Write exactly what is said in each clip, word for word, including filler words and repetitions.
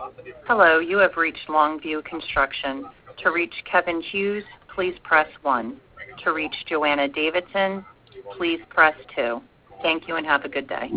Hello, you have reached Longview Construction. To reach Kevin Hughes, please press one. To reach Joanna Davidson, please press two. Thank you and have a good day.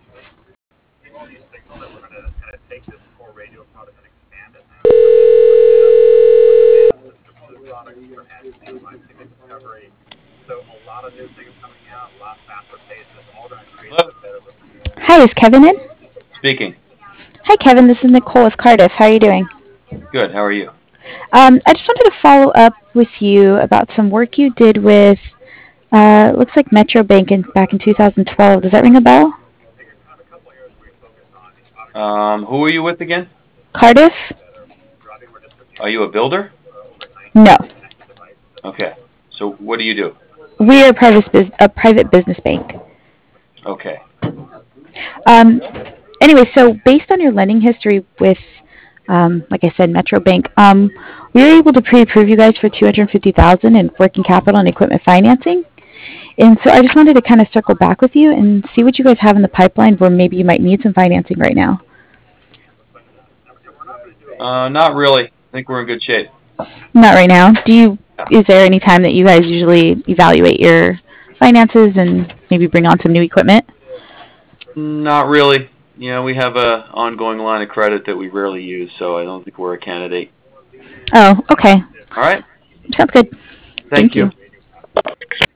Hello? Hi, is Kevin in? Speaking. Hi, Kevin. This is Nicole with Cardiff. How are you doing? Good. How are you? Um, I just wanted to follow up with you about some work you did with, uh, looks like Metro Bank in, back in two thousand twelve. Does that ring a bell? Um, who are you with again? Cardiff? Are you a builder? No. Okay. So what do you do? We are a private, bus- a private business bank. Okay. Um, anyway, so based on your lending history with, um, like I said, Metro Bank, um, we were able to pre-approve you guys for two hundred fifty thousand dollars in working capital and equipment financing. And so I just wanted to kind of circle back with you and see what you guys have in the pipeline where maybe you might need some financing right now. Uh, not really. I think we're in good shape. Not right now. Do you? Is there any time that you guys usually evaluate your finances and maybe bring on some new equipment? Not really. You know, we have a ongoing line of credit that we rarely use, so I don't think we're a candidate. Oh, okay. All right. Sounds good. Thank Thank you. you.